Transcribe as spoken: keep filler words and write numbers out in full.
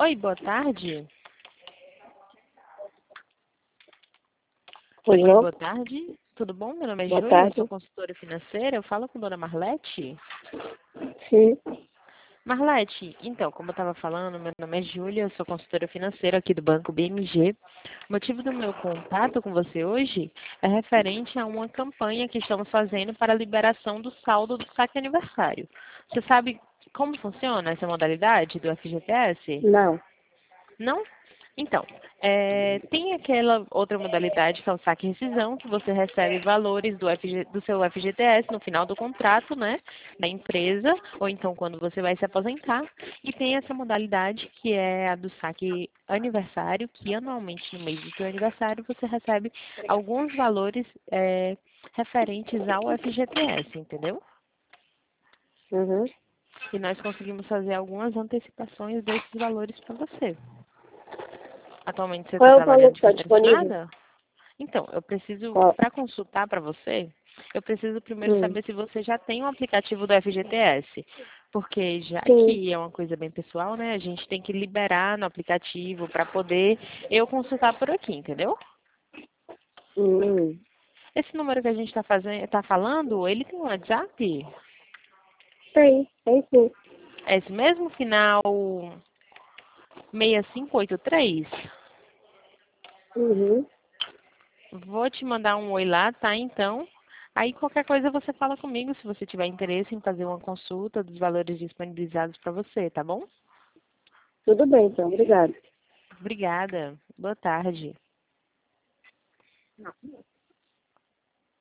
Oi, boa tarde. Pois Oi, não? boa tarde. Tudo bom? Meu nome é Boa Júlia, eu tarde. sou consultora financeira. Eu falo com a dona Marlete. Sim. Marlete, então, como eu estava falando, meu nome é Júlia, eu sou consultora financeira aqui do Banco B M G. O motivo do meu contato com você hoje é referente a uma campanha que estamos fazendo para a liberação do saldo do saque aniversário. Você sabe como funciona essa modalidade do F G T S? Não. Não? Então, é, tem aquela outra modalidade que é o saque e rescisão, que você recebe valores do, F G, do seu F G T S no final do contrato, né, da empresa, ou então quando você vai se aposentar. E tem essa modalidade que é a do saque aniversário, que anualmente no mês do seu aniversário você recebe alguns valores é, referentes ao F G T S, entendeu? Uhum. E nós conseguimos fazer algumas antecipações desses valores para você. Atualmente você Qual está é o valor trabalhando que de está maneira disponível? assinada? Então, eu preciso, Qual? para consultar para você, eu preciso primeiro Hum. saber se você já tem um aplicativo do F G T S. Porque já Sim. que é uma coisa bem pessoal, né, a gente tem que liberar no aplicativo para poder eu consultar por aqui, entendeu? Hum. Esse número que a gente está fazendo, tá falando, ele tem um WhatsApp? Tem. Tem sim. É esse mesmo final seis cinco oito três? Uhum. Vou te mandar um oi lá, tá? Então, aí qualquer coisa você fala comigo se você tiver interesse em fazer uma consulta dos valores disponibilizados para você, tá bom? Tudo bem, então. Obrigada. Obrigada. Boa tarde.